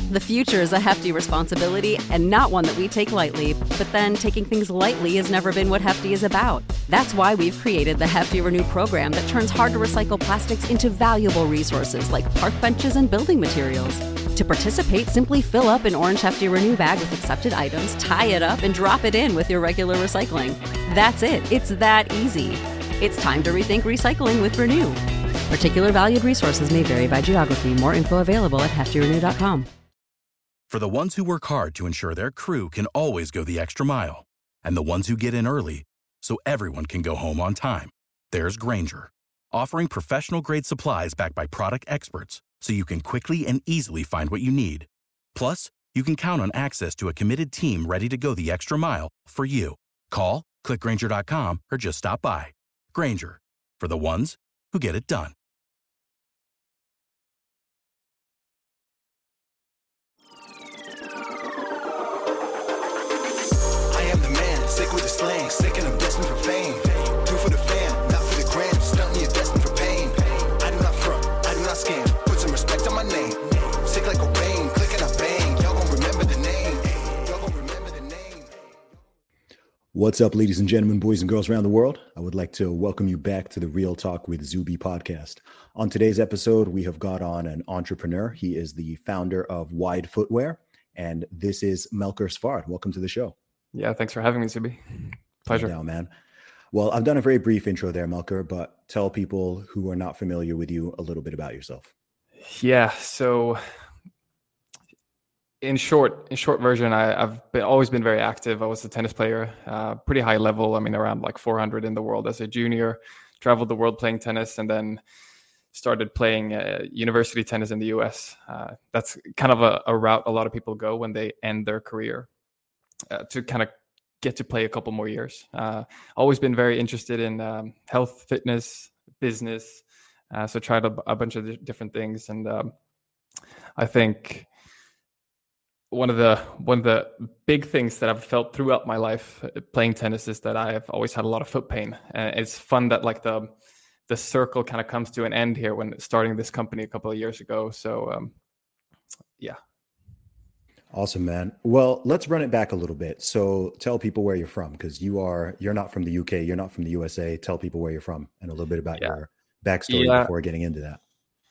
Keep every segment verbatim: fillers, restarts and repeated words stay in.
The future is a hefty responsibility and not one that we take lightly, but then taking things lightly has never been what Hefty is about. That's why we've created the Hefty Renew program that turns hard-to-recycle plastics into valuable resources like park benches and building materials. To participate, simply fill up an orange Hefty Renew bag with accepted items, tie it up, and drop it in with your regular recycling. That's it. It's that easy. It's time to rethink recycling with Renew. Particular valued resources may vary by geography. More info available at hefty renew dot com. For the ones who work hard to ensure their crew can always go the extra mile, and the ones who get in early so everyone can go home on time, there's Grainger, offering professional-grade supplies backed by product experts so you can quickly and easily find what you need. Plus, you can count on access to a committed team ready to go the extra mile for you. Call, click grainger dot com, or just stop by. Grainger, for the ones who get it done. Sick with the slang, sick and I'm destined for fame. Do for the fam, not for the gram. Stunt me, destined for pain. I do not front, I do not scam. Put some respect on my name. Sick like a rain, click and I bang. Y'all gon' remember the name. Y'all gon' remember the name. What's up, ladies and gentlemen, boys and girls around the world? I would like to welcome you back to the Real Talk with Zuby podcast. On today's episode, we have got on an entrepreneur. He is the founder of Wide Footwear, and this is Melker Sfard. Welcome to the show. Yeah, thanks for having me, Zuby. Pleasure. No, man. Well, I've done a very brief intro there, Melker, but tell people who are not familiar with you a little bit about yourself. Yeah, so in short, in short version, I, I've been, always been very active. I was a tennis player, uh, pretty high level. I mean, around like four hundred in the world as a junior. Traveled the world playing tennis, and then started playing uh, university tennis in the U S. Uh, that's kind of a, a route a lot of people go when they end their career. Uh, to kind of get to play a couple more years. Uh, always been very interested in um, health, fitness, business. Uh, so tried a, a bunch of different things. And um, I think one of the one of the big things that I've felt throughout my life uh, playing tennis is that I have always had a lot of foot pain. And it's fun that like the the circle kind of comes to an end here when starting this company a couple of years ago. So um, yeah. Awesome, man. Well, let's run it back a little bit. So tell people where you're from, because you are, you're not from the U K, you're not from the U S A. Tell people where you're from and a little bit about yeah. your backstory yeah. before getting into that.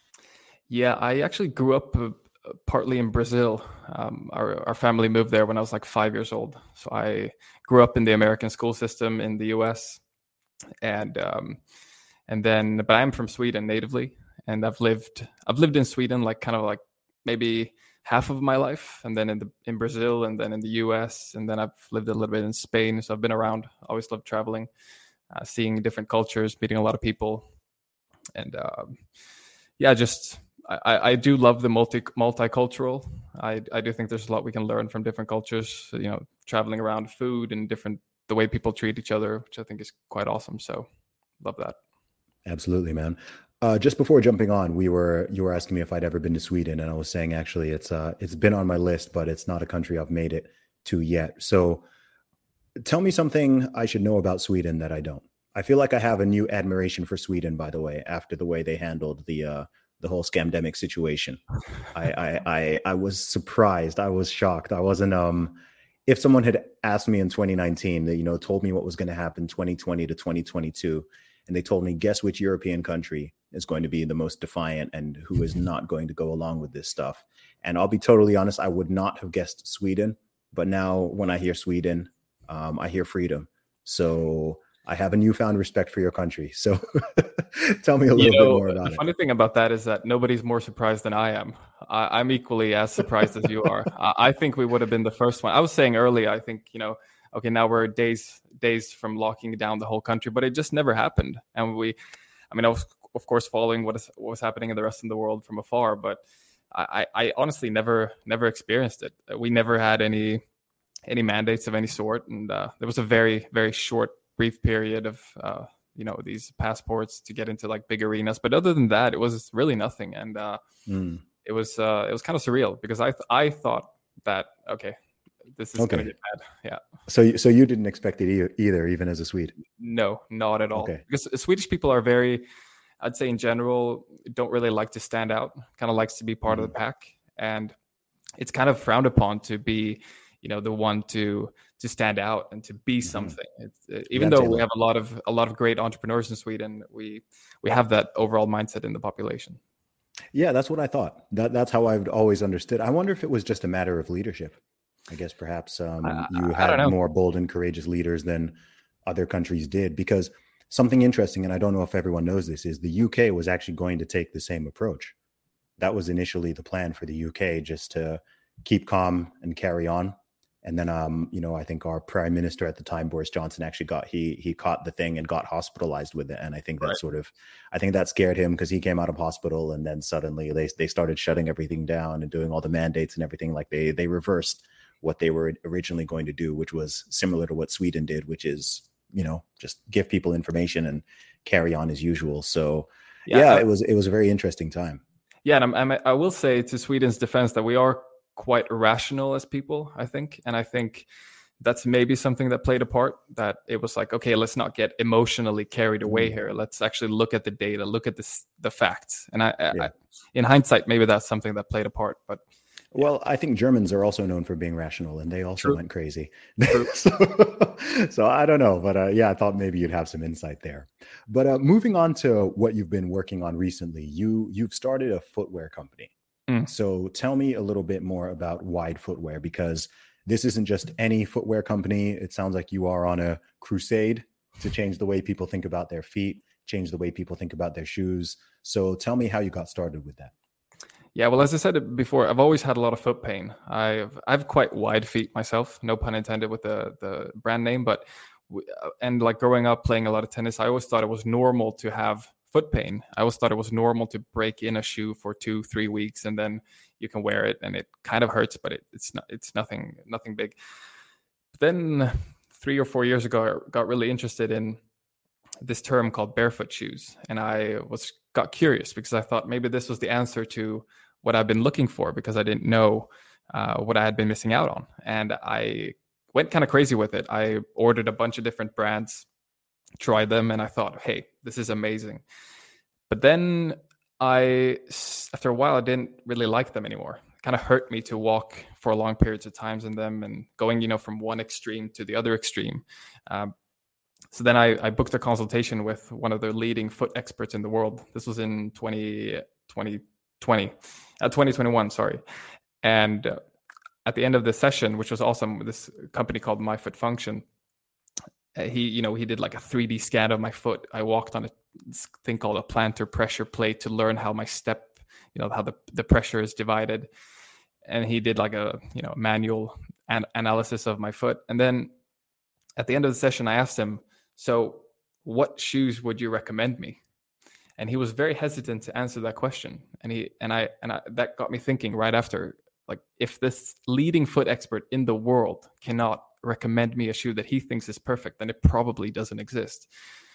Yeah, I actually grew up uh, partly in Brazil. Um, our, our family moved there when I was like five years old. So I grew up in the American school system in the U S. And, um, and then, but I'm from Sweden natively. And I've lived, I've lived in Sweden, like kind of like maybe half of my life, and then in the in Brazil, and then in the U S, and then I've lived a little bit in Spain. So I've been around. Always loved traveling, uh, seeing different cultures, meeting a lot of people, and um, yeah, just I, I do love the multi multicultural. I I do think there's a lot we can learn from different cultures. You know, traveling around food and different the way people treat each other, which I think is quite awesome. So love that. Absolutely, man. Uh, just before jumping on, we were you were asking me if I'd ever been to Sweden, and I was saying actually it's uh it's been on my list, but it's not a country I've made it to yet. So tell me something I should know about Sweden that I don't. I feel like I have a new admiration for Sweden, by the way, after the way they handled the uh the whole scamdemic situation. I I I, I was surprised. I was shocked. I wasn't um if someone had asked me in twenty nineteen that, you know, told me what was going to happen twenty twenty to twenty twenty-two, and they told me, guess which European country is going to be the most defiant and who is not going to go along with this stuff. And I'll be totally honest, I would not have guessed Sweden. But now when I hear Sweden, um, I hear freedom. So I have a newfound respect for your country. So tell me a little you know, bit more about the it. The funny thing about that is that nobody's more surprised than I am. I, I'm equally as surprised as you are. I, I think we would have been the first one. I was saying earlier, I think, you know, okay, now we're days days from locking down the whole country, but it just never happened. And we, I mean, I was, of course, following what, is, what was happening in the rest of the world from afar, but I, I honestly never never experienced it. We never had any any mandates of any sort, and uh, there was a very very short, brief period of uh, you know these passports to get into like big arenas. But other than that, it was really nothing, and uh, mm. it was uh, it was kind of surreal because I th- I thought that okay, this is okay. going to get bad. Yeah. So so you didn't expect it either, either, even as a Swede? No, not at all. Okay. Because Swedish people are very, I'd say in general, don't really like to stand out, kind of likes to be part mm-hmm. of the pack. And it's kind of frowned upon to be, you know, the one to to stand out and to be something. It's, uh, even Yeah, though Taylor. we have a lot of a lot of great entrepreneurs in Sweden, we we have that overall mindset in the population. Yeah, that's what I thought. That that's how I've always understood. I wonder if it was just a matter of leadership. I guess perhaps um, I, you I don't had know. more bold and courageous leaders than other countries did. Because something interesting, and I don't know if everyone knows this, is the U K was actually going to take the same approach. That was initially the plan for the U K, just to keep calm and carry on. And then, um, you know, I think our prime minister at the time, Boris Johnson, actually got he he caught the thing and got hospitalized with it. And I think that Right. sort of, I think that scared him because he came out of hospital, and then suddenly they they started shutting everything down and doing all the mandates and everything. Like they they reversed what they were originally going to do, which was similar to what Sweden did, which is, you know, just give people information and carry on as usual. So yeah, Yeah, I- it was it was a very interesting time. Yeah, and I'm, I'm, I will say to Sweden's defense that we are quite irrational as people, I think. And I think that's maybe something that played a part, that it was like, okay, let's not get emotionally carried away Mm. here. Let's actually look at the data, look at this, the facts. And I, I, Yeah. I, in hindsight, maybe that's something that played a part. But Well, I think Germans are also known for being rational, and they also True. went crazy. True. so, so I don't know, but uh, yeah, I thought maybe you'd have some insight there. But uh, moving on to what you've been working on recently, you you've started a footwear company. Mm. So tell me a little bit more about Wide Footwear, because this isn't just any footwear company. It sounds like you are on a crusade to change the way people think about their feet, change the way people think about their shoes. So tell me how you got started with that. Yeah, well, as I said before, I've always had a lot of foot pain. I've I've quite wide feet myself, no pun intended with the the brand name, but w- uh, and like growing up playing a lot of tennis, I always thought it was normal to have foot pain. I always thought it was normal to break in a shoe for two, three weeks, and then you can wear it, and it kind of hurts, but it, it's not it's nothing nothing big. But then three or four years ago, I got really interested in this term called barefoot shoes, and I was got curious because I thought maybe this was the answer to what I've been looking for, because I didn't know uh, what I had been missing out on. And I went kind of crazy with it. I ordered a bunch of different brands, tried them, and I thought, hey, this is amazing. But then I, after a while, I didn't really like them anymore. It kind of hurt me to walk for long periods of times in them, and going, you know, from one extreme to the other extreme. Um, so then I, I booked a consultation with one of the leading foot experts in the world. This was in twenty twenty, uh, twenty twenty-one, sorry. And uh, at the end of the session, which was awesome, this company called My Foot Function, uh, he, you know, he did like a three D scan of my foot. I walked on a thing called a plantar pressure plate to learn how my step, you know, how the, the pressure is divided. And he did like a, you know, manual an- analysis of my foot. And then at the end of the session, I asked him, so what shoes would you recommend me? And he was very hesitant to answer that question. And he and I and I, that got me thinking right after, like, if this leading foot expert in the world cannot recommend me a shoe that he thinks is perfect, then it probably doesn't exist.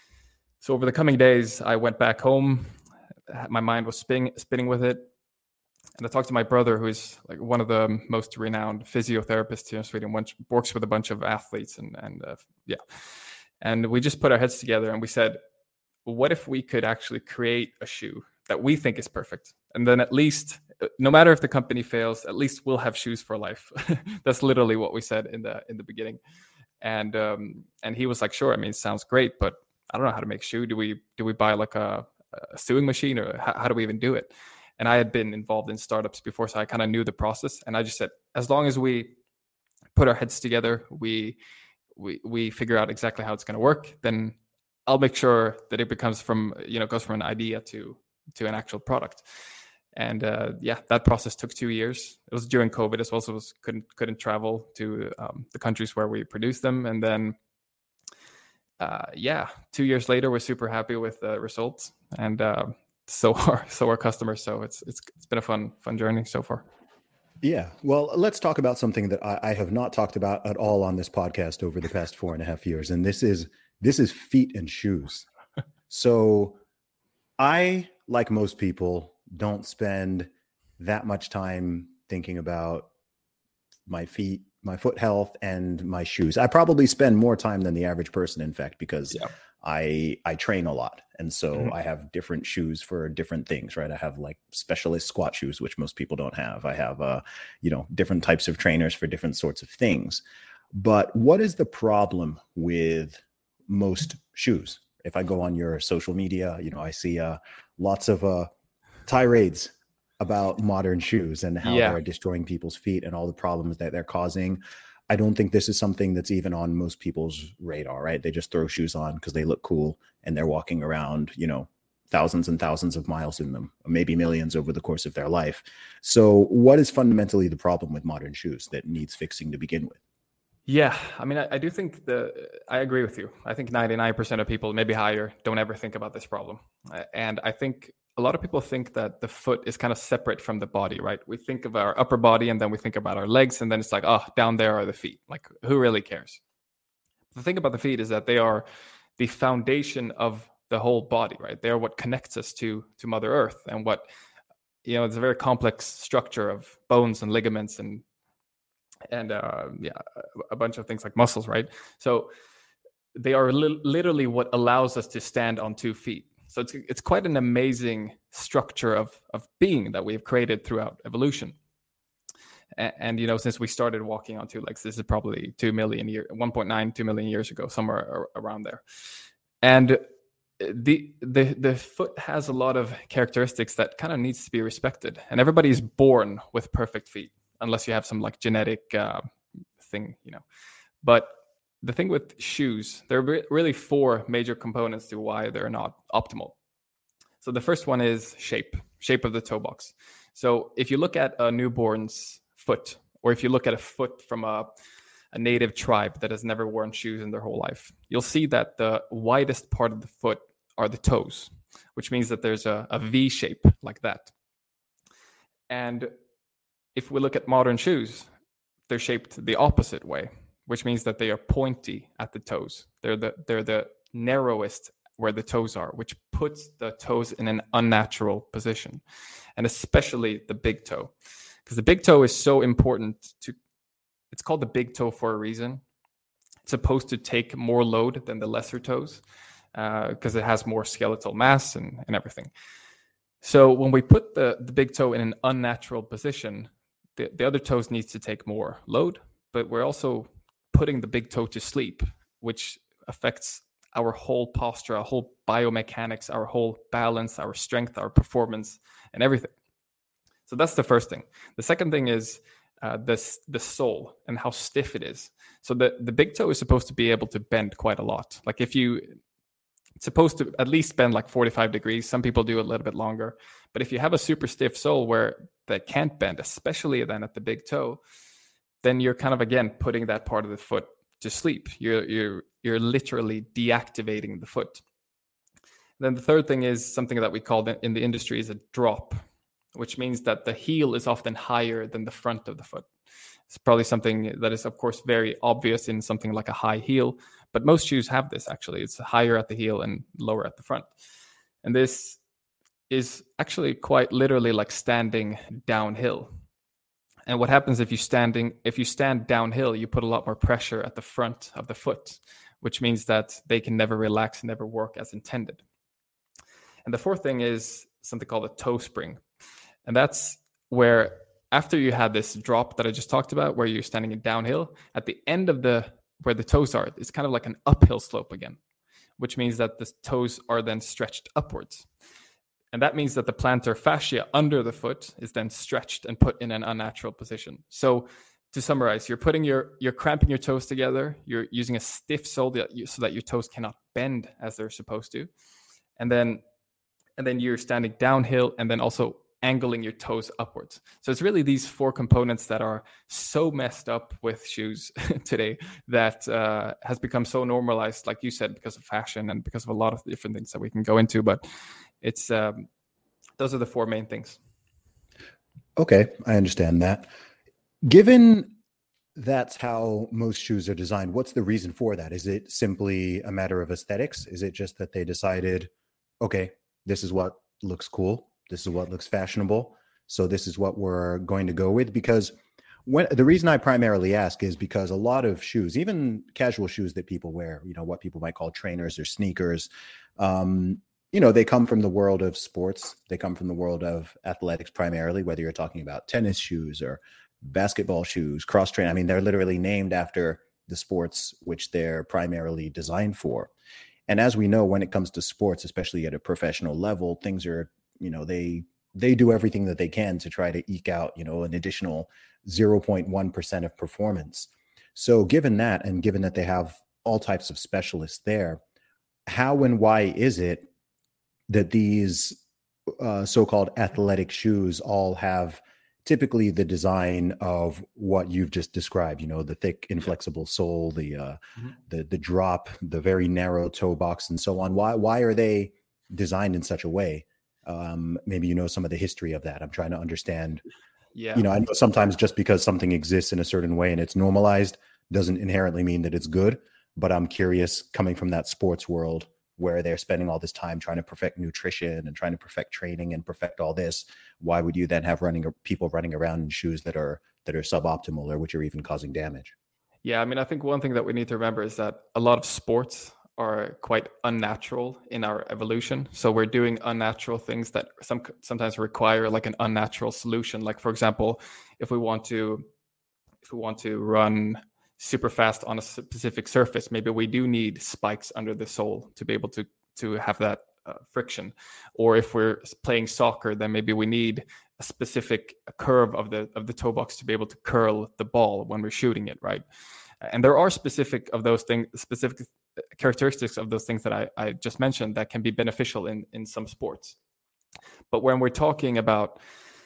So over the coming days, I went back home. My mind was spinning spinning with it. And I talked to my brother, who is like one of the most renowned physiotherapists here in Sweden, works with a bunch of athletes, and and uh, yeah. And we just put our heads together and we said, what if we could actually create a shoe that we think is perfect? And then at least, no matter if the company fails, at least we'll have shoes for life. That's literally what we said in the in the beginning. And um, and he was like, sure, I mean, it sounds great, but I don't know how to make a shoe. Do we do we buy like a, a sewing machine, or how, how do we even do it? And I had been involved in startups before, so I kind of knew the process. And I just said, as long as we put our heads together, we we we figure out exactly how it's going to work, then I'll make sure that it becomes from, you know, goes from an idea to to an actual product. And uh, yeah, that process took two years. It was during COVID as well, so it was, couldn't couldn't travel to um, the countries where we produced them. And then uh, yeah, two years later, we're super happy with the results, and uh, so are so are customers. So it's it's it's been a fun fun journey so far. Yeah. Well, let's talk about something that I, I have not talked about at all on this podcast over the past four and a half years. And this is, this is feet and shoes. So I, like most people, don't spend that much time thinking about my feet, my foot health, and my shoes. I probably spend more time than the average person, in fact, because Yeah. I I train a lot, and so Mhm. I have different shoes for different things, right? I have like specialist squat shoes, which most people don't have. I have uh, you know, different types of trainers for different sorts of things. But what is the problem with most shoes? If I go on your social media, you know, I see uh, lots of uh, tirades about modern shoes and how Yeah. they're destroying people's feet and all the problems that they're causing. I don't think this is something that's even on most people's radar, right? They just throw shoes on because they look cool and they're walking around, you know, thousands and thousands of miles in them, or maybe millions over the course of their life. So what is fundamentally the problem with modern shoes that needs fixing to begin with? Yeah, I mean, I, I do think the I agree with you. I think ninety-nine percent of people, maybe higher, don't ever think about this problem. Uh, And I think a lot of people think that the foot is kind of separate from the body, right? We think of our upper body and then we think about our legs, and then it's like, oh, down there are the feet. Like, who really cares? The thing about the feet is that they are the foundation of the whole body, right? They are what connects us to to Mother Earth, and what, you know, it's a very complex structure of bones and ligaments and and uh, yeah, a a bunch of things like muscles, right? So they are li- literally what allows us to stand on two feet. So it's it's quite an amazing structure of of being that we have created throughout evolution. And, and you know, since we started walking on two legs, this is probably two million years, one point nine, two million years ago, somewhere ar- around there. And the the the foot has a lot of characteristics that kind of needs to be respected. And everybody is born with perfect feet, unless you have some like genetic uh, thing, you know. But the thing with shoes, there are re- really four major components to why they're not optimal. So the first one is shape, shape of the toe box. So if you look at a newborn's foot, or if you look at a foot from a, a native tribe that has never worn shoes in their whole life, you'll see that the widest part of the foot are the toes, which means that there's a, a V shape like that. And if we look at modern shoes, they're shaped the opposite way, which means that they are pointy at the toes. They're the they're the narrowest where the toes are, which puts the toes in an unnatural position, and especially the big toe, because the big toe is so important to. It's called the big toe for a reason. It's supposed to take more load than the lesser toes because uh, it has more skeletal mass and, and everything. So when we put the, the big toe in an unnatural position, the, the other toes needs to take more load, but we're also putting the big toe to sleep, which affects our whole posture, our whole biomechanics, our whole balance, our strength, our performance, and everything. So that's the first thing. The second thing is uh, the, the sole and how stiff it is. So the, the big toe is supposed to be able to bend quite a lot. Like if you, it's supposed to at least bend like forty-five degrees. Some people do a little bit longer. But if you have a super stiff sole where that can't bend, especially then at the big toe, then you're kind of, again, putting that part of the foot to sleep. You're you're you're literally deactivating the foot. And then the third thing is something that we call in the industry is a drop, which means that the heel is often higher than the front of the foot. It's probably something that is, of course, very obvious in something like a high heel, but most shoes have this actually. It's higher at the heel and lower at the front. And this is actually quite literally like standing downhill. And what happens if you standing if you stand downhill, you put a lot more pressure at the front of the foot, which means that they can never relax and never work as intended. And the fourth thing is something called a toe spring. And that's where after you had this drop that I just talked about, where you're standing in downhill, at the end of the where the toes are, it's kind of like an uphill slope again, which means that the toes are then stretched upwards. And that means that the plantar fascia under the foot is then stretched and put in an unnatural position. So to summarize, you're putting your, you're cramping your toes together. You're using a stiff sole that you, so that your toes cannot bend as they're supposed to. And then, and then you're standing downhill and then also angling your toes upwards. So it's really these four components that are so messed up with shoes today that uh, has become so normalized, like you said, because of fashion and because of a lot of different things that we can go into. But it's um, those are the four main things. Okay, I understand that. Given that's how most shoes are designed, what's the reason for that? Is it simply a matter of aesthetics? Is it just that they decided, okay, this is what looks cool, this is what looks fashionable, so this is what we're going to go with? Because When the reason I primarily ask is because a lot of shoes, even casual shoes that people wear, you know, what people might call trainers or sneakers, um, you know, they come from the world of sports. They come from the world of athletics primarily, whether you're talking about tennis shoes or basketball shoes, cross train. I mean, they're literally named after the sports which they're primarily designed for. And as we know, when it comes to sports, especially at a professional level, things are, you know, they they do everything that they can to try to eke out, you know, an additional zero point one percent of performance. So given that, and given that they have all types of specialists there, how and why is it that these uh, so-called athletic shoes all have typically the design of what you've just described, you know, the thick, inflexible sole, the uh, mm-hmm. the the drop, the very narrow toe box, and so on? Why why are they designed in such a way? Um, maybe you know some of the history of that. I'm trying to understand. Yeah, you know, I know sometimes just because something exists in a certain way and it's normalized doesn't inherently mean that it's good. But I'm curious, coming from that sports world where they're spending all this time trying to perfect nutrition and trying to perfect training and perfect all this, why would you then have running people running around in shoes that are that are suboptimal or which are even causing damage? Yeah, I mean, I think one thing that we need to remember is that a lot of sports are quite unnatural in our evolution. So we're doing unnatural things that some sometimes require like an unnatural solution. Like, for example, if we want to if we want to run super fast on a specific surface, maybe we do need spikes under the sole to be able to to have that uh, friction. Or if we're playing soccer, then maybe we need a specific curve of the of the toe box to be able to curl the ball when we're shooting it, right? And there are specific of those things, specific characteristics of those things that I, I just mentioned that can be beneficial in, in some sports. But when we're talking about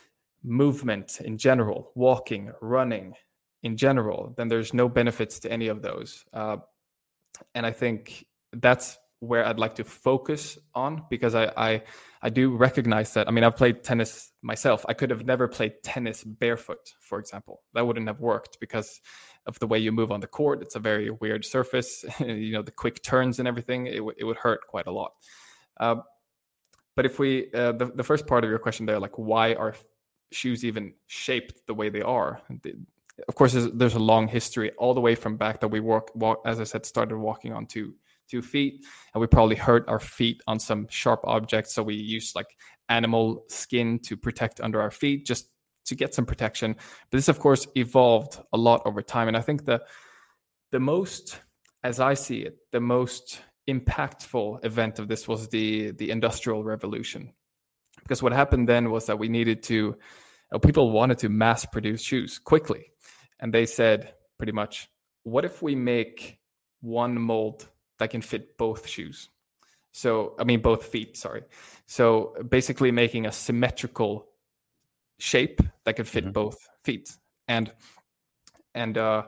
movement in general, walking, running in general, then there's no benefits to any of those. Uh, and I think that's where I'd like to focus on, because I, I I do recognize that. I mean, I've played tennis myself. I could have never played tennis barefoot, for example. That wouldn't have worked because of the way you move on the court. It's a very weird surface. You know, the quick turns and everything, it, w- it would hurt quite a lot. Uh, but if we, uh, the, the first part of your question there, like why are shoes even shaped the way they are? The, of course, there's, there's a long history all the way from back that we walk, walk as I said, started walking on two two feet, and we probably hurt our feet on some sharp objects. So we use like animal skin to protect under our feet just to get some protection. But this, of course, evolved a lot over time. And I think the the most, as I see it, the most impactful event of this was the the Industrial Revolution. Because what happened then was that we needed to, uh, people wanted to mass produce shoes quickly. And they said pretty much, what if we make one mold that can fit both shoes? So, I mean, both feet, sorry. So basically making a symmetrical shape that could fit mm-hmm. both feet. And, and, uh,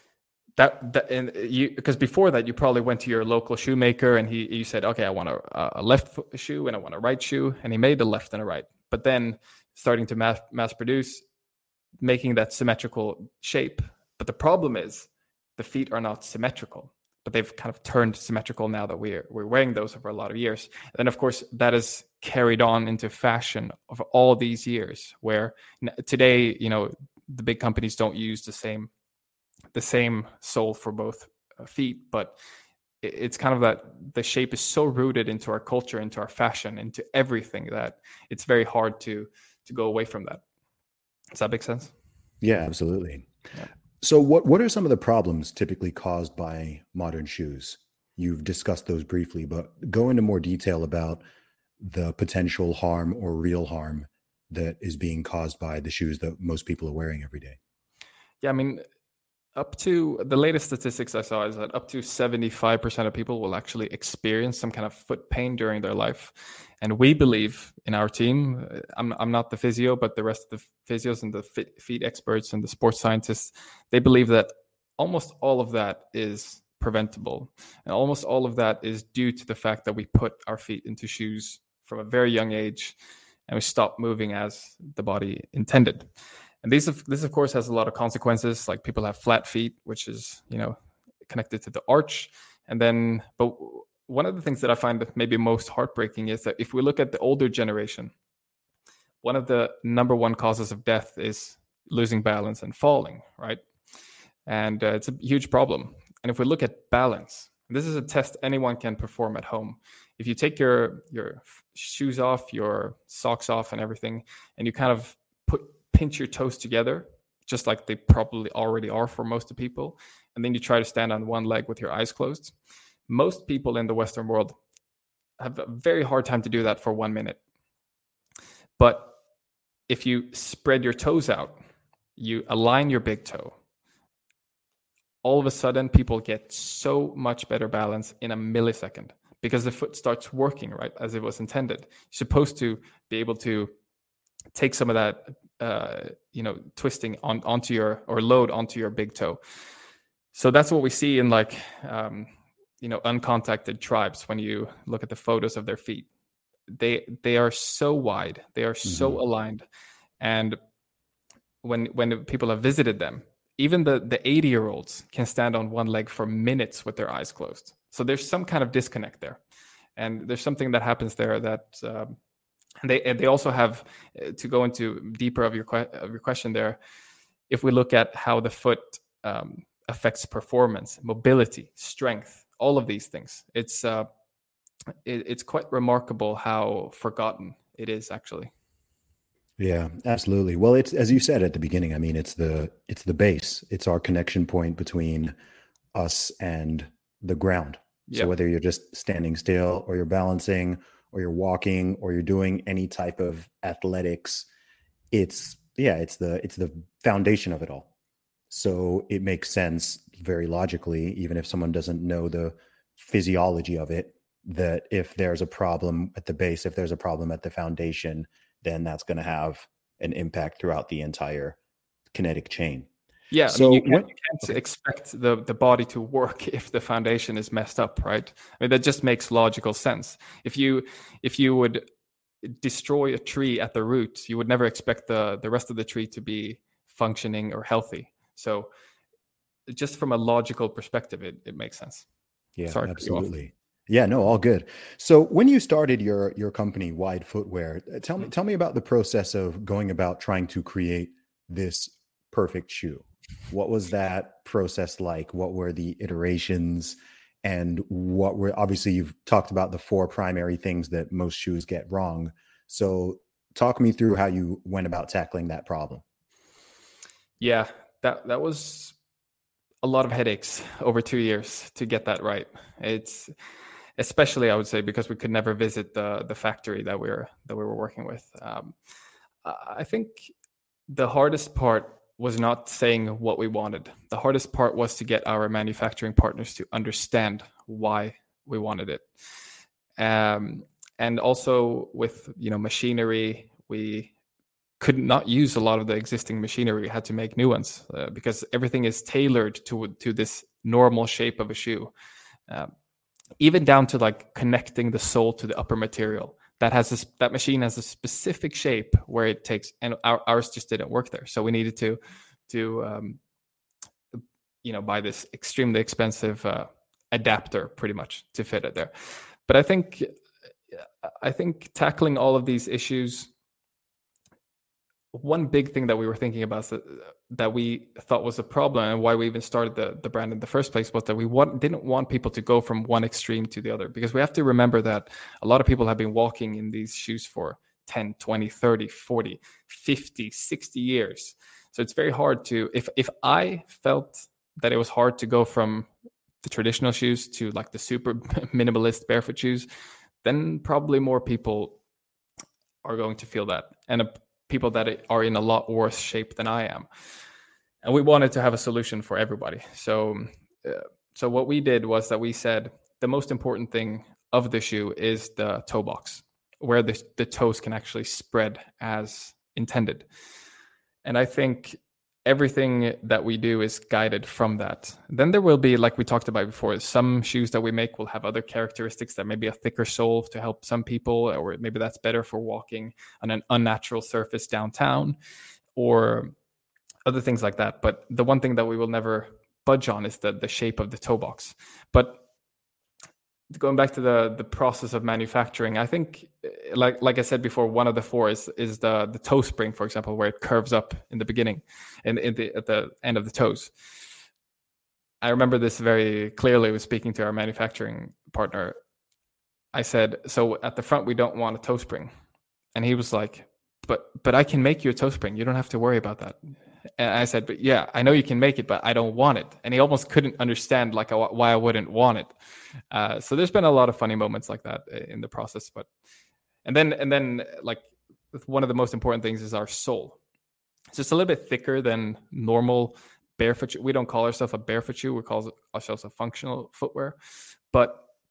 that, that, and you, because before that, you probably went to your local shoemaker and he, you said, okay, I want a, a left shoe and I want a right shoe. And he made a left and a right, but then starting to mass, mass produce, making that symmetrical shape. But the problem is the feet are not symmetrical, but they've kind of turned symmetrical now that we're we're wearing those over a lot of years. And then, of course, that is carried on into fashion of all these years, where today, you know, the big companies don't use the same the same sole for both feet, but it's kind of that the shape is so rooted into our culture, into our fashion, into everything, that it's very hard to to go away from that. Does that make sense? Yeah, absolutely. Yeah. So what, what are some of the problems typically caused by modern shoes? You've discussed those briefly, but go into more detail about the potential harm or real harm that is being caused by the shoes that most people are wearing every day. Yeah, I mean, up to the latest statistics I saw is that up to seventy-five percent of people will actually experience some kind of foot pain during their life. And we believe in our team, I'm, I'm not the physio, but the rest of the physios and the fit, feet experts and the sports scientists, they believe that almost all of that is preventable. And almost all of that is due to the fact that we put our feet into shoes from a very young age and we stop moving as the body intended. And this, this, of course, has a lot of consequences. Like people have flat feet, which is, you know, connected to the arch. And then, but one of the things that I find maybe most heartbreaking is that if we look at the older generation, one of the number one causes of death is losing balance and falling, right? And uh, it's a huge problem. And if we look at balance, this is a test anyone can perform at home. If you take your your shoes off, your socks off and everything, and you kind of put pinch your toes together, just like they probably already are for most of people, and then you try to stand on one leg with your eyes closed, most people in the Western world have a very hard time to do that for one minute. But if you spread your toes out, you align your big toe, all of a sudden people get so much better balance in a millisecond because the foot starts working right as it was intended. You're supposed to be able to take some of that, uh, you know, twisting on onto your, or load onto your big toe. So that's what we see in like, um, you know, uncontacted tribes. When you look at the photos of their feet, they they are so wide, they are mm-hmm. so aligned, and when when people have visited them, even the the eighty year olds can stand on one leg for minutes with their eyes closed. So there's some kind of disconnect there, and there's something that happens there that um, and they and they also have, to go into deeper of your of your question there. If we look at how the foot um, affects performance, mobility, strength, all of these things, it's uh, it, it's quite remarkable how forgotten it is actually. Yeah, absolutely. Well, it's, as you said at the beginning, I mean, it's the it's the base. It's our connection point between us and the ground. So yeah. Whether you're just standing still or you're balancing or you're walking or you're doing any type of athletics, it's yeah, it's the it's the foundation of it all. So it makes sense very logically, even if someone doesn't know the physiology of it, that if there's a problem at the base, if there's a problem at the foundation, then that's going to have an impact throughout the entire kinetic chain. Yeah, I so mean, you can't, when, you can't okay. expect the, the body to work if the foundation is messed up, right? I mean, that just makes logical sense. If you if you would destroy a tree at the root, you would never expect the, the rest of the tree to be functioning or healthy. So just from a logical perspective, it, it makes sense. Yeah, Sorry, absolutely. Yeah, no, all good. So when you started your your company, Wide Footwear, tell me tell me about the process of going about trying to create this perfect shoe. What was that process like? What were the iterations? And what were, obviously you've talked about the four primary things that most shoes get wrong. So talk me through how you went about tackling that problem. Yeah, that that was a lot of headaches over two years to get that right. It's especially, I would say, because we could never visit the the factory that we were that we were working with. Um, I think the hardest part was not saying what we wanted. The hardest part was to get our manufacturing partners to understand why we wanted it. Um, and also with, you know, machinery, we could not use a lot of the existing machinery. We had to make new ones uh, because everything is tailored to to this normal shape of a shoe. Um, even down to like connecting the sole to the upper material. That has this, that machine has a specific shape where it takes, and our, ours just didn't work there. So we needed to, to um, you know, buy this extremely expensive uh, adapter, pretty much, to fit it there. But I think, I think tackling all of these issues, one big thing that we were thinking about that, that we thought was a problem, and why we even started the, the brand in the first place, was that we want, didn't want people to go from one extreme to the other. Because we have to remember that a lot of people have been walking in these shoes for ten, twenty, thirty, forty, fifty, sixty years. So it's very hard to, if, if I felt that it was hard to go from the traditional shoes to like the super minimalist barefoot shoes, then probably more people are going to feel that. And a, people that are in a lot worse shape than I am. And we wanted to have a solution for everybody. So uh, so what we did was that we said the most important thing of the shoe is the toe box, where the, the toes can actually spread as intended. And I think everything that we do is guided from that. Then there will be, like we talked about before, some shoes that we make will have other characteristics, that maybe a thicker sole to help some people, or maybe that's better for walking on an unnatural surface downtown, or other things like that. But the one thing that we will never budge on is the, the shape of the toe box. But going back to the the process of manufacturing, I think, like like I said before, one of the four is is the the toe spring, for example, where it curves up in the beginning and in the at the end of the toes. I remember this very clearly. I was speaking to our manufacturing partner. I said, so at the front we don't want a toe spring, and he was like, but but I can make you a toe spring. You don't have to worry about that. And I said, but yeah, I know you can make it, but I don't want it. And he almost couldn't understand like why I wouldn't want it. Uh, so there's been a lot of funny moments like that in the process. But and then and then like one of the most important things is our sole. It's just a little bit thicker than normal barefoot shoe. We don't call ourselves a barefoot shoe. We call ourselves a functional footwear. But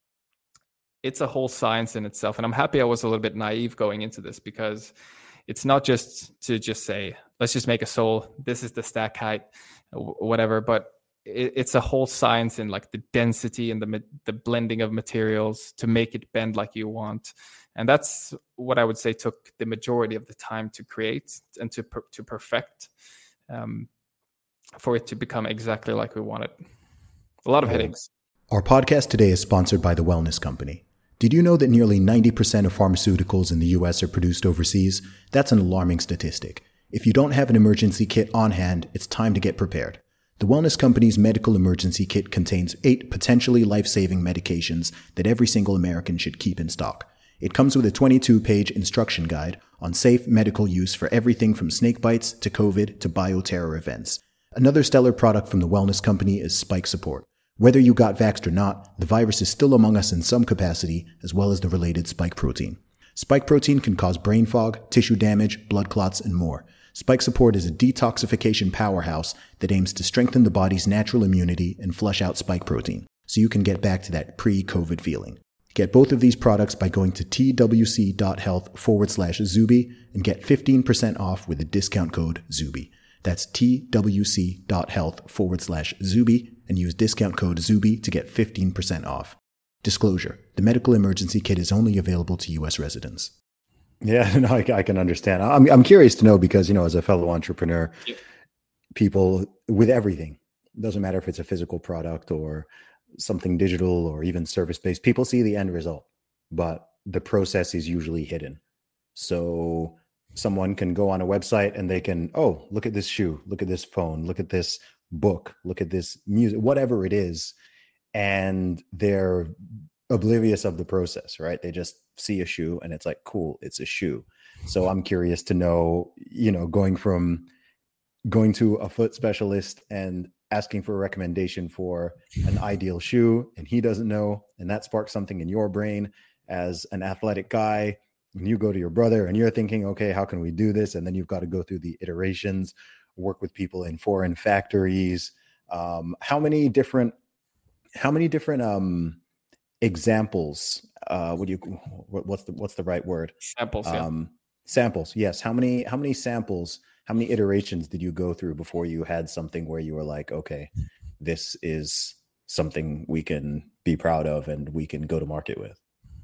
it's a whole science in itself. And I'm happy I was a little bit naive going into this, because it's not just to just say, let's just make a sole. This is the stack height, whatever. But it, it's a whole science in like the density and the the blending of materials to make it bend like you want. And that's what I would say took the majority of the time to create and to to perfect, um, for it to become exactly like we want it. A lot of headaches. Our podcast today is sponsored by The Wellness Company. Did you know that nearly ninety percent of pharmaceuticals in the U S are produced overseas? That's an alarming statistic. If you don't have an emergency kit on hand, it's time to get prepared. The Wellness Company's medical emergency kit contains eight potentially life-saving medications that every single American should keep in stock. It comes with a twenty-two page instruction guide on safe medical use for everything from snake bites to COVID to bioterror events. Another stellar product from The Wellness Company is Spike Support. Whether you got vaxxed or not, the virus is still among us in some capacity, as well as the related spike protein. Spike protein can cause brain fog, tissue damage, blood clots, and more. Spike Support is a detoxification powerhouse that aims to strengthen the body's natural immunity and flush out spike protein, so you can get back to that pre-COVID feeling. Get both of these products by going to twc.health forward slash Zuby and get fifteen percent off with the discount code Zuby. That's twc.health forward slash Zuby and use discount code Zuby to get fifteen percent off. Disclosure: the medical emergency kit is only available to U S residents. Yeah, no, I, I can understand. I'm I'm curious to know because, you know, as a fellow entrepreneur, yeah. people with everything, doesn't matter if it's a physical product or something digital or even service-based, people see the end result, but the process is usually hidden. So someone can go on a website and they can, oh, look at this shoe, look at this phone, look at this book, look at this music, whatever it is. And they're oblivious of the process, right? They just see a shoe and it's like, cool, it's a shoe. So I'm curious to know, you know, going from going to a foot specialist and asking for a recommendation for an ideal shoe, and he doesn't know, and that sparks something in your brain as an athletic guy. When you go to your brother and you're thinking, okay, how can we do this? And then you've got to go through the iterations, work with people in foreign factories. Um, how many different, how many different um, examples? Uh, what do you? What, what's the what's the right word? Samples. Yeah. Um, samples. Yes. How many? How many samples? How many iterations did you go through before you had something where you were like, okay, this is something we can be proud of and we can go to market with?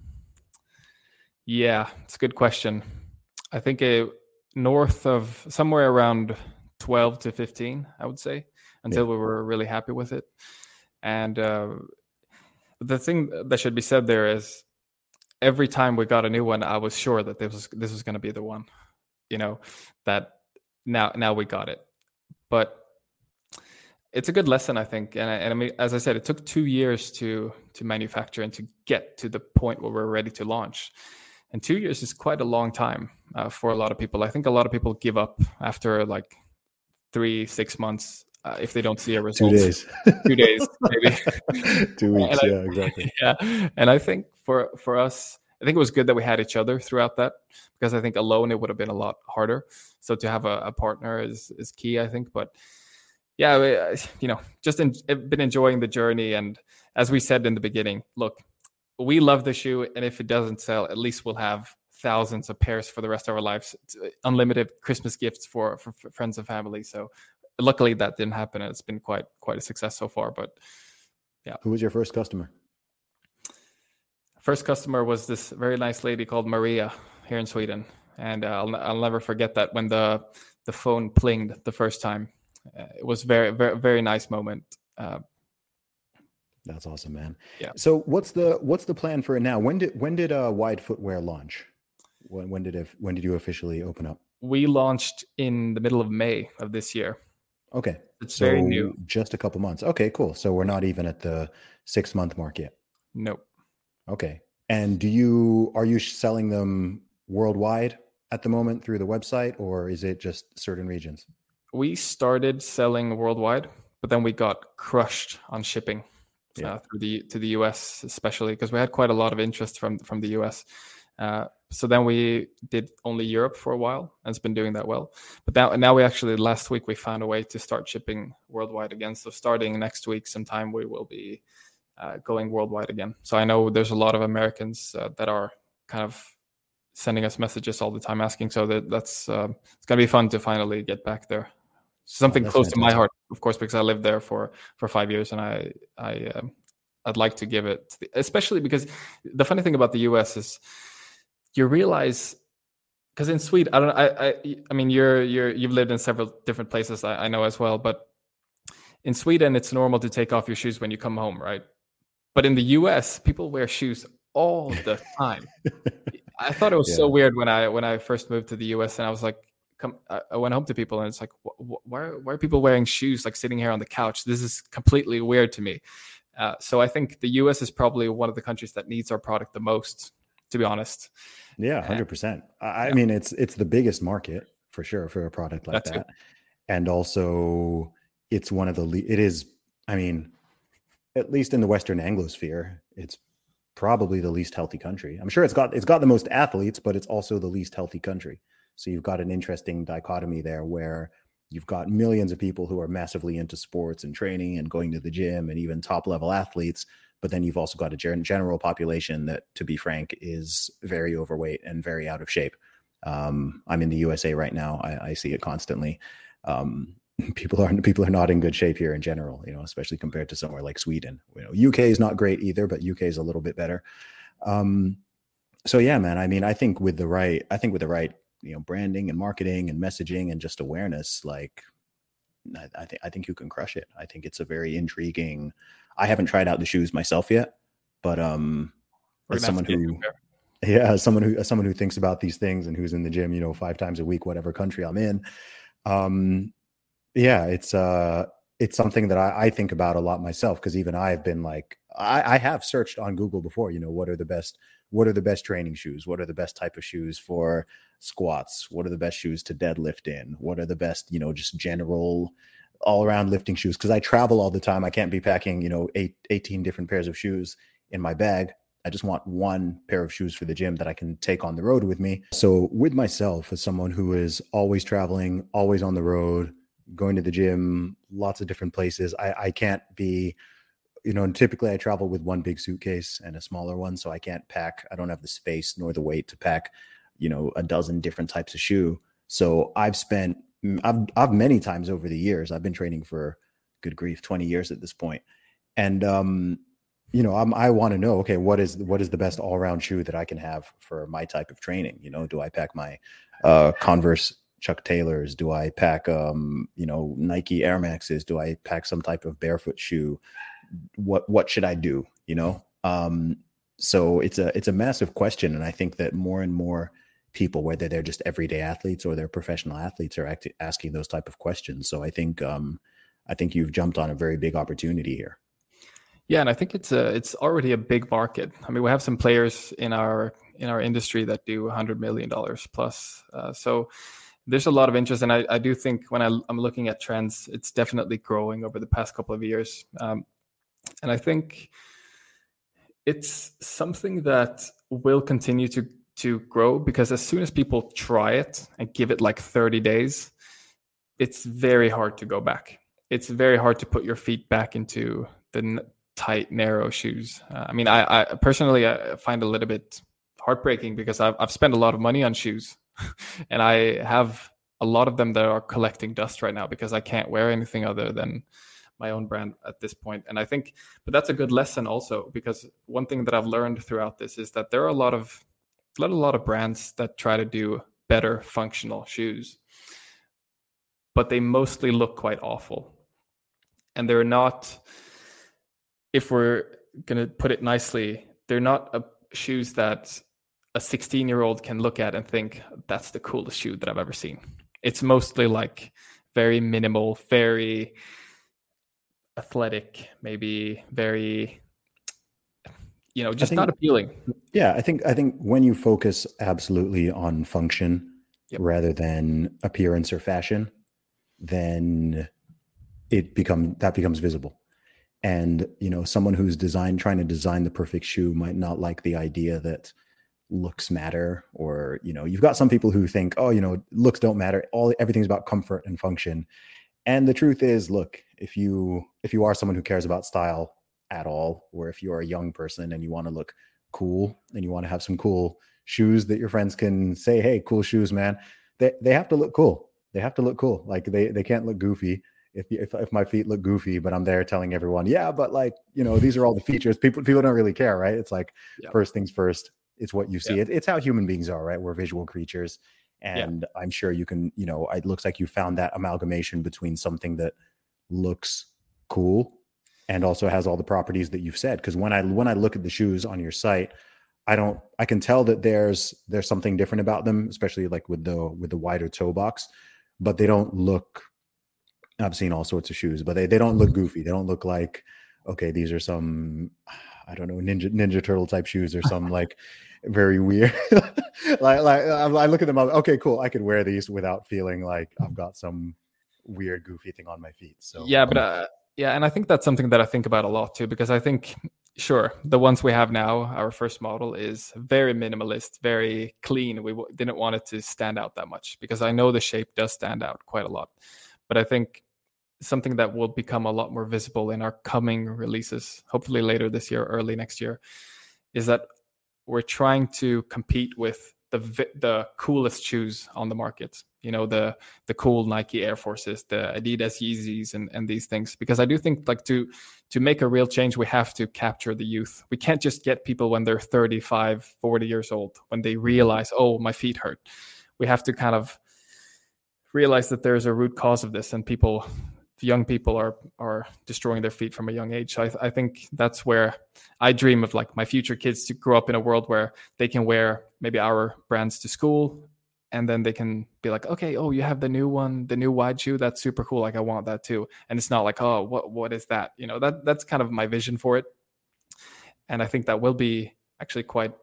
Yeah, it's a good question. I think a north of somewhere around twelve to fifteen, I would say, until yeah. we were really happy with it. And uh, the thing that should be said there is every time we got a new one, I was sure that this was, this was going to be the one, you know, that now, now we got it. But it's a good lesson, I think. And I, and I mean, as I said, it took two years to, to manufacture and to get to the point where we're ready to launch. And two years is quite a long time uh, for a lot of people. I think a lot of people give up after like three, six months uh, if they don't see a result. Two days. Two days, maybe. Two weeks, I, yeah, exactly. Yeah, and I think for for us, I think it was good that we had each other throughout that, because I think alone it would have been a lot harder. So to have a, a partner is is key, I think. But yeah, we, you know, just in, been enjoying the journey. And as we said in the beginning, look, we love the shoe, and if it doesn't sell, at least we'll have thousands of pairs for the rest of our lives, it's unlimited Christmas gifts for, for, for friends and family. So luckily that didn't happen, and it's been quite quite a success so far. But yeah. Who was your first customer? First customer was this very nice lady called Maria here in Sweden, and uh, I'll I'll never forget that when the the phone plinged the first time. Uh, it was very very very nice moment. Uh, That's awesome, man. Yeah. So what's the what's the plan for it now? When did when did uh, Wide Footwear launch? When when did it when did you officially open up? We launched in the middle of May of this year. Okay, It's so very new. just a couple months. Okay, cool. So we're not even at the six month mark yet. Nope. Okay. And do you are you selling them worldwide at the moment through the website, or is it just certain regions? We started selling worldwide, but then we got crushed on shipping Yeah. uh, through the to the U S, especially because we had quite a lot of interest from from the U S. Uh, so then we did only Europe for a while, and it's been doing that well. But now, now we actually last week we found a way to start shipping worldwide again. So starting next week, sometime we will be uh, going worldwide again. So I know there's a lot of Americans uh, that are kind of sending us messages all the time asking. So that that's uh, it's gonna be fun to finally get back there. Something Oh, that's close to my fantastic. heart, of course, because I lived there for for five years, and I I um, I'd like to give it, especially because the funny thing about the U S is you realize, because in Sweden, I don't know, I I I mean you're you're you've lived in several different places, I, I know as well, but in Sweden it's normal to take off your shoes when you come home, right? But in the U S, people wear shoes all the time. I thought it was Yeah. so weird when I when I first moved to the U S, and I was like, come, I I went home to people and it's like, wh- wh- why are, why are people wearing shoes like sitting here on the couch? This is completely weird to me. Uh, so I think the U S is probably one of the countries that needs our product the most, to be honest. Yeah, one Uh, hundred percent. I I yeah, mean, it's it's the biggest market for sure for a product like that too. that. And also it's one of the le- it is, I mean, at least in the Western Anglosphere, it's probably the least healthy country. I'm sure it's got it's got the most athletes, but it's also the least healthy country. So you've got an interesting dichotomy there where you've got millions of people who are massively into sports and training and going to the gym and even top level athletes, but then you've also got a gen- general population that, to be frank, is very overweight and very out of shape. Um, I'm in the U S A right now. I, I see it constantly. Um, people are people are not in good shape here in general, you know, especially compared to somewhere like Sweden. You know, U K is not great either, but U K is a little bit better. Um, so yeah, man. I mean, I think with the right, I think with the right, you know, branding and marketing and messaging and just awareness, like I, I think I think you can crush it. I think it's a very intriguing. I haven't tried out the shoes myself yet, but um, We're as gonna have someone to get you who there. yeah, as someone who as someone who thinks about these things and who's in the gym, you know, five times a week, whatever country I'm in, um, yeah, it's uh it's something that I, I think about a lot myself, because even I've been like I, I have searched on Google before, you know, what are the best what are the best training shoes? What are the best type of shoes for squats? What are the best shoes to deadlift in? What are the best, you know, just general all around lifting shoes? Because I travel all the time. I can't be packing, you know, eight, eighteen different pairs of shoes in my bag. I just want one pair of shoes for the gym that I can take on the road with me. So with myself, as someone who is always traveling, always on the road, going to the gym, lots of different places, I, I can't be, you know, and typically I travel with one big suitcase and a smaller one. So I can't pack, I don't have the space nor the weight to pack, you know, a dozen different types of shoe. So I've spent, I've, I've many times over the years, I've been training for good grief, twenty years at this point. And, um, you know, I'm, I want to know, okay, what is, what is the best all around shoe that I can have for my type of training? You know, do I pack my uh, Converse Chuck Taylors? Do I pack, um, you know, Nike Air Maxes? Do I pack some type of barefoot shoe? What, what should I do? You know? Um, so it's a, it's a massive question. And I think that more and more people, whether they're just everyday athletes or they're professional athletes, are act- asking those type of questions. So I think, um, I think you've jumped on a very big opportunity here. Yeah, and I think it's a it's already a big market. I mean, we have some players in our in our industry that do one hundred million dollars plus. Uh, so there's a lot of interest, and I, I do think when I, I'm looking at trends, it's definitely growing over the past couple of years. Um, and I think it's something that will continue to to grow, because as soon as people try it and give it like thirty days, it's very hard to go back. It's very hard to put your feet back into the n- tight, narrow shoes. Uh, I mean, I, I personally I find it a little bit heartbreaking, because I've, I've spent a lot of money on shoes and I have a lot of them that are collecting dust right now because I can't wear anything other than my own brand at this point. And I think, but that's a good lesson also, because one thing that I've learned throughout this is that there are a lot of, a lot of brands that try to do better functional shoes, but they mostly look quite awful. And they're not, if we're going to put it nicely, they're not a, shoes that a sixteen year old can look at and think that's the coolest shoe that I've ever seen. It's mostly like very minimal, very athletic, maybe very, you know, just think, not appealing. Yeah, I think I think when you focus absolutely on function yep. rather than appearance or fashion, then it become that becomes visible. And, you know, someone who's design trying to design the perfect shoe might not like the idea that looks matter, or, you know, you've got some people who think, oh, you know, looks don't matter. All everything's about comfort and function. And the truth is, look, if you if you are someone who cares about style at all, or if you're a young person and you want to look cool and you want to have some cool shoes that your friends can say, hey, cool shoes, man, they they have to look cool. They have to look cool. Like they they can't look goofy. If, if if my feet look goofy, but I'm there telling everyone, yeah, but like, you know, these are all the features. People people don't really care, right? It's like yeah. first things first. It's what you see. Yeah. It, it's how human beings are, right? We're visual creatures, and yeah. I'm sure you can. You know, it looks like you found that amalgamation between something that looks cool and also has all the properties that you've said. Because when I when I look at the shoes on your site, I don't. I can tell that there's there's something different about them, especially like with the with the wider toe box, but they don't look. I've seen all sorts of shoes, but they, they don't look goofy. They don't look like, okay, these are some, I don't know, Ninja Ninja Turtle type shoes or some like very weird. like, like I look at them, I'm like, okay, cool. I could wear these without feeling like I've got some weird goofy thing on my feet. So yeah, but uh, yeah, and I think that's something that I think about a lot too, because I think, sure, the ones we have now, our first model is very minimalist, very clean. We w- didn't want it to stand out that much because I know the shape does stand out quite a lot. But I think something that will become a lot more visible in our coming releases, hopefully later this year, early next year, is that we're trying to compete with the the coolest shoes on the market. You know, the the cool Nike Air Forces, the Adidas Yeezys, and and these things. Because I do think like to to make a real change, we have to capture the youth. We can't just get people when they're thirty-five, forty years old, when they realize, oh, my feet hurt. We have to kind of realize that there's a root cause of this, and people, young people are are destroying their feet from a young age. So I, I think that's where I dream of, like, my future kids to grow up in a world where they can wear maybe our brands to school, and then they can be like, okay, oh, you have the new one, the new wide shoe, that's super cool, like I want that too. And it's not like, oh, what what is that? You know, that that's kind of my vision for it. And I think that will be actually quite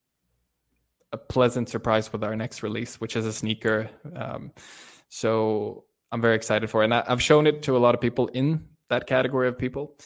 a pleasant surprise with our next release, which is a sneaker. Um, so I'm very excited for it. And I, I've shown it to a lot of people in that category of people.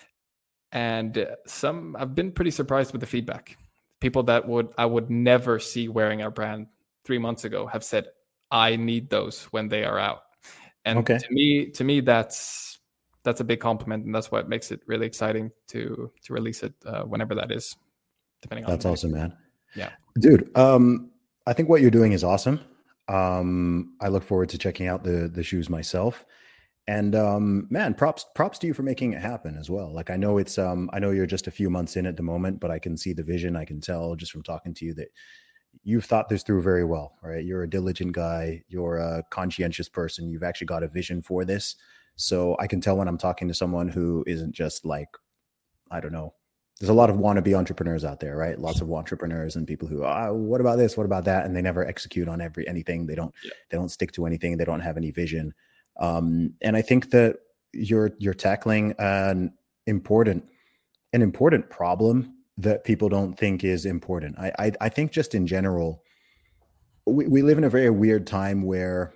And some, I've been pretty surprised with the feedback. People that would I would never see wearing our brand three months ago have said, I need those when they are out. And okay. to me, to me, that's that's a big compliment. And that's what makes it really exciting to to release it uh, whenever that is, depending on. That's awesome, man. Yeah. Dude, um, I think what you're doing is awesome. Um, I look forward to checking out the the shoes myself. And um, man, props props to you for making it happen as well. Like I know it's um, I know you're just a few months in at the moment, but I can see the vision. I can tell just from talking to you that you've thought this through very well. Right? You're a diligent guy. You're a conscientious person. You've actually got a vision for this. So I can tell when I'm talking to someone who isn't just like, I don't know. There's a lot of wannabe entrepreneurs out there, right? Lots of entrepreneurs and people who, ah, what about this? What about that? And they never execute on every anything. They don't, yeah. they don't stick to anything. They don't have any vision. Um, and I think that you're you're tackling an important, an important problem that people don't think is important. I I, I think just in general, we, we live in a very weird time where,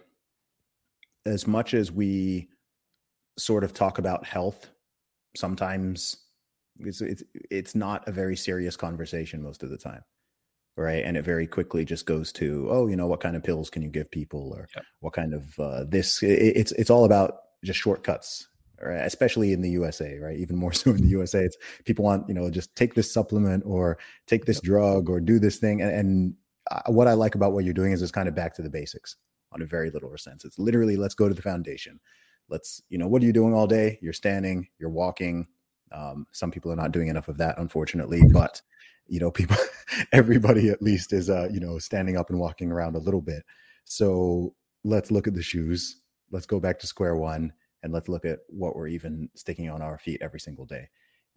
as much as we sort of talk about health, sometimes It's, it's it's not a very serious conversation most of the time, right? And it very quickly just goes to, oh, you know, what kind of pills can you give people, or yeah. what kind of uh, this? It, it's it's all about just shortcuts, right? Especially in the U S A, right? Even more so in the U S A, it's people want, you know, just take this supplement or take this yeah. drug or do this thing. And, and what I like about what you're doing is it's kind of back to the basics on a very literal sense. It's literally, let's go to the foundation. Let's, you know, what are you doing all day? You're standing, you're walking. Um, some people are not doing enough of that, unfortunately, but you know, people, everybody at least is, uh, you know, standing up and walking around a little bit. So let's look at the shoes. Let's go back to square one and let's look at what we're even sticking on our feet every single day.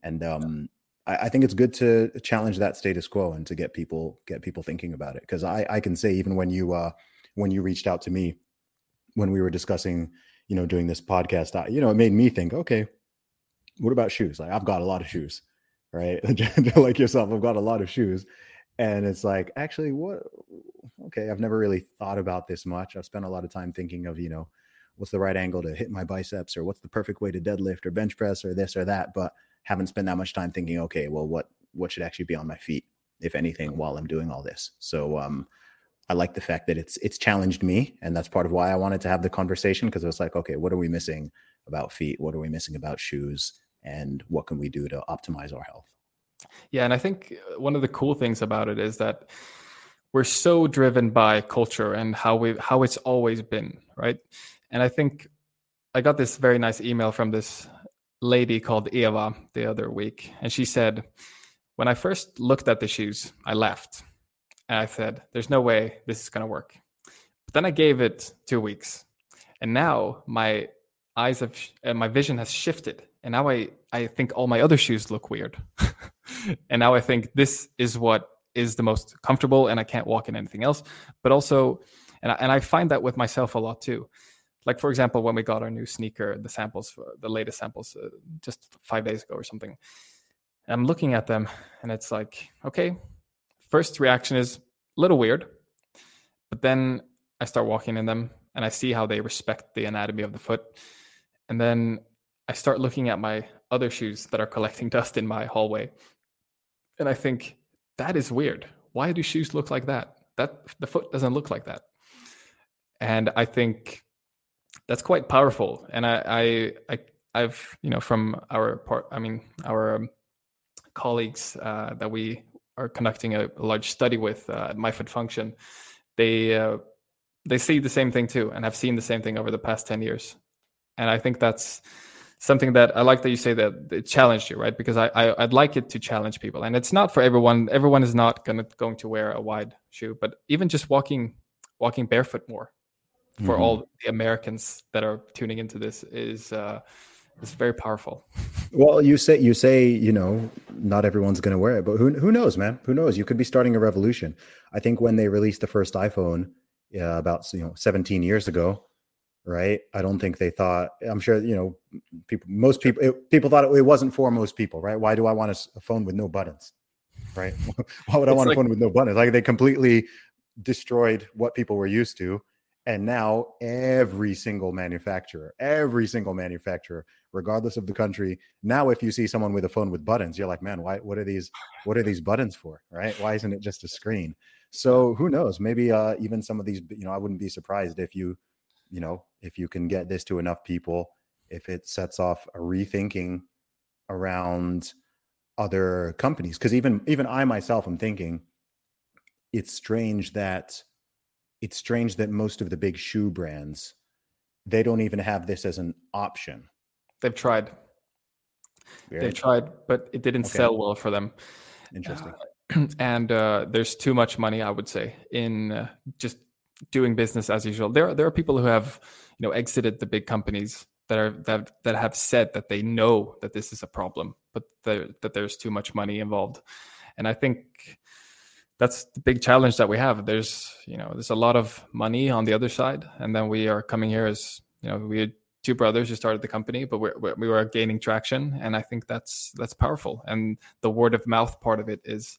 And um, I, I think it's good to challenge that status quo and to get people get people thinking about it. Because I, I can say, even when you uh, when you reached out to me, when we were discussing, you know, doing this podcast, I, you know, it made me think, okay, what about shoes? Like, I've got a lot of shoes, right? Like yourself, I've got a lot of shoes. And it's like, actually, what? Okay, I've never really thought about this much. I've spent a lot of time thinking of, you know, what's the right angle to hit my biceps, or what's the perfect way to deadlift or bench press or this or that, but haven't spent that much time thinking, okay, well, what what should actually be on my feet, if anything, while I'm doing all this. So um, I like the fact that it's it's challenged me, and that's part of why I wanted to have the conversation, because it was like, okay, what are we missing about feet? What are we missing about shoes? And what can we do to optimize our health? Yeah, and I think one of the cool things about it is that we're so driven by culture and how we how it's always been, right? And I think I got this very nice email from this lady called Eva the other week, and she said, when I first looked at the shoes, I left, and I said, "There's no way this is going to work." But then I gave it two weeks, and now my eyes have uh, my vision has shifted, and now I I think all my other shoes look weird. And now I think this is what is the most comfortable, and I can't walk in anything else. But also, and I, and I find that with myself a lot too. Like, for example, when we got our new sneaker, the samples, the latest samples, uh, just five days ago or something, I'm looking at them and it's like, okay, first reaction is a little weird, but then I start walking in them and I see how they respect the anatomy of the foot. And then I start looking at my other shoes that are collecting dust in my hallway. And I think, that is weird. Why do shoes look like that? That the foot doesn't look like that. And I think that's quite powerful. And I, I, I I've, you know, from our part, I mean, our um, colleagues uh, that we are conducting a, a large study with uh, at MyFitFunction, they uh, they see the same thing too, and have seen the same thing over the past ten years. And I think that's something that I like that you say that it challenged you, right? Because I, I I'd like it to challenge people, and it's not for everyone. Everyone is not gonna going to wear a wide shoe, but even just walking walking barefoot more for mm-hmm. all the Americans that are tuning into this is uh, is very powerful. Well, you say you say you know not everyone's gonna wear it, but who who knows, man? Who knows? You could be starting a revolution. I think when they released the first iPhone, uh, about you know seventeen years ago. Right. I don't think they thought, I'm sure, you know, people, most people, it, people thought it, it wasn't for most people. Right. Why do I want a, a phone with no buttons? Right. Why would I it's want like, a phone with no buttons? Like, they completely destroyed what people were used to. And now every single manufacturer, every single manufacturer, regardless of the country. Now, if you see someone with a phone with buttons, you're like, man, why, what are these, what are these buttons for? Right. Why isn't it just a screen? So who knows? Maybe uh, even some of these, you know, I wouldn't be surprised if you, you know, if you can get this to enough people, if it sets off a rethinking around other companies. Because even even I myself am thinking it's strange that it's strange that most of the big shoe brands, they don't even have this as an option. They've tried. Weird. They've tried, but it didn't okay. sell well for them. Interesting. Uh, and uh, there's too much money, I would say, in uh, just doing business as usual. There, there are people who have, you know, exited the big companies that are that that have said that they know that this is a problem, but that there's too much money involved. And I think that's the big challenge that we have. There's, you know, there's a lot of money on the other side, and then we are coming here as, you know, we had two brothers who started the company, but we're, we're, we were gaining traction, and I think that's that's powerful. And the word of mouth part of it is.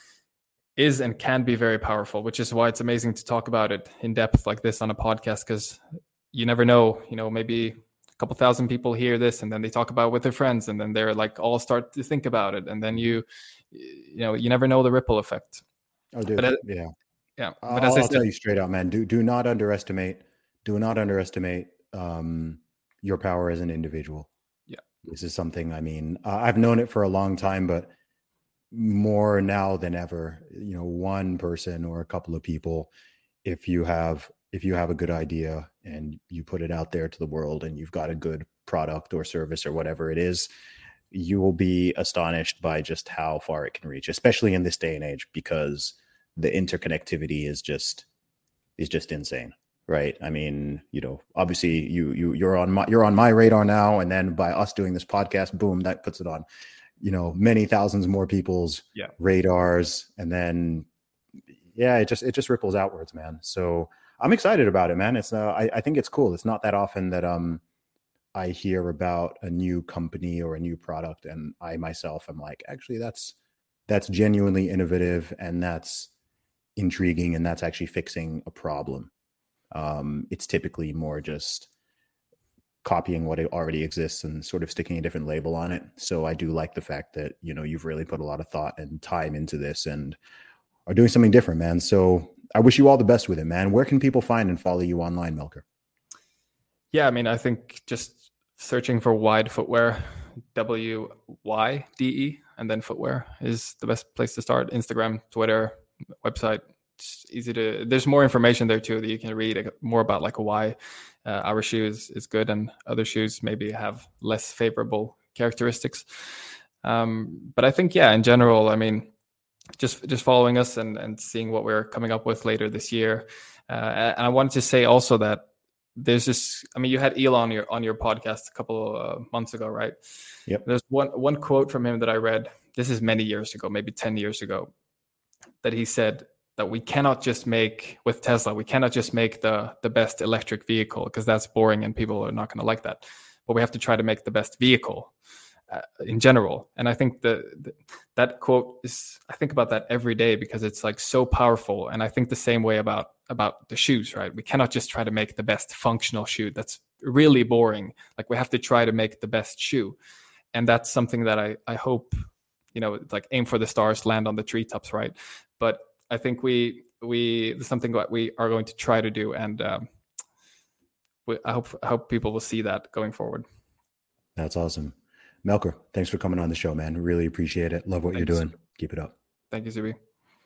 is and can be very powerful, which is why it's amazing to talk about it in depth like this on a podcast, because you never know, you know, maybe a couple thousand people hear this and then they talk about it with their friends, and then they're like all start to think about it, and then you, you know, you never know the ripple effect. Oh, dude, but, yeah, yeah. I'll, but as I'll I said, tell you straight out, man. Do do not underestimate. Do not underestimate um, your power as an individual. Yeah, this is something. I mean, uh, I've known it for a long time, but more now than ever, you know, one person or a couple of people, if you have if you have a good idea and you put it out there to the world and you've got a good product or service or whatever it is, you will be astonished by just how far it can reach, especially in this day and age, because the interconnectivity is just is just insane. Right. I mean, you know, obviously you you you're on my you're on my radar now, and then by us doing this podcast, boom, that puts it on you know, many thousands more people's yeah. radars. And then, yeah, it just, it just ripples outwards, man. So I'm excited about it, man. It's, uh, I, I think it's cool. It's not that often that, um, I hear about a new company or a new product, and I myself am like, actually, that's, that's genuinely innovative, and that's intriguing, and that's actually fixing a problem. Um, it's typically more just copying what already exists and sort of sticking a different label on it. So I do like the fact that, you know, you've really put a lot of thought and time into this and are doing something different, man. So I wish you all the best with it, man. Where can people find and follow you online, Melker? Yeah, I mean, I think just searching for Wide Footwear, W Y D E, and then footwear is the best place to start. Instagram, Twitter, website. It's easy to, there's more information there too that you can read more about, like why uh, our shoe is, is good and other shoes maybe have less favorable characteristics. Um, but I think, yeah, in general, I mean, just just following us and, and seeing what we're coming up with later this year. Uh, and I wanted to say also that there's this, I mean, you had Elon on your, on your podcast a couple of uh, months ago, right? Yep. There's one, one quote from him that I read. This is many years ago, maybe ten years ago, that he said that we cannot just make, with Tesla, we cannot just make the, the best electric vehicle, because that's boring and people are not going to like that. But we have to try to make the best vehicle uh, in general. And I think the, the that quote is, I think about that every day, because it's like so powerful. And I think the same way about about the shoes, right? We cannot just try to make the best functional shoe. That's really boring. Like, we have to try to make the best shoe. And that's something that I, I hope, you know, it's like aim for the stars, land on the treetops, right? But I think we, we, there's something that we are going to try to do. And um, we, I hope, I hope people will see that going forward. That's awesome. Melker, thanks for coming on the show, man. Really appreciate it. Love what Thanks. You're doing. Keep it up. Thank you, Zuby.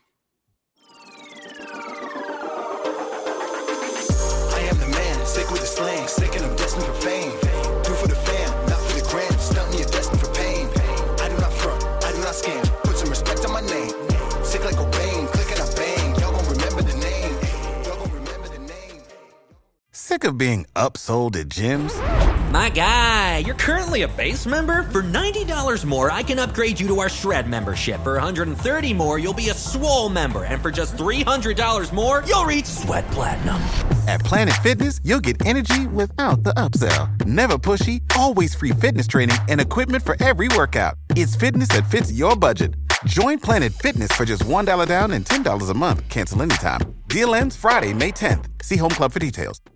Sick with the slang, sick and I'm destined for fame. Do for the fam, not for the gram. Stunt me, you're destined for pain. I do not front, I do not scam. Put some respect on my name. Sick like Cobain, click and I bang. Y'all gon' remember the name. Y'all gon' remember the name. Sick of being upsold at gyms? My guy, you're currently a base member? For ninety dollars more, I can upgrade you to our Shred membership. For one hundred thirty dollars more, you'll be a Swole member. And for just three hundred dollars more, you'll reach Sweat Platinum. At Planet Fitness, you'll get energy without the upsell. Never pushy, always free fitness training and equipment for every workout. It's fitness that fits your budget. Join Planet Fitness for just one dollar down and ten dollars a month. Cancel anytime. Deal ends Friday, May tenth. See Home Club for details.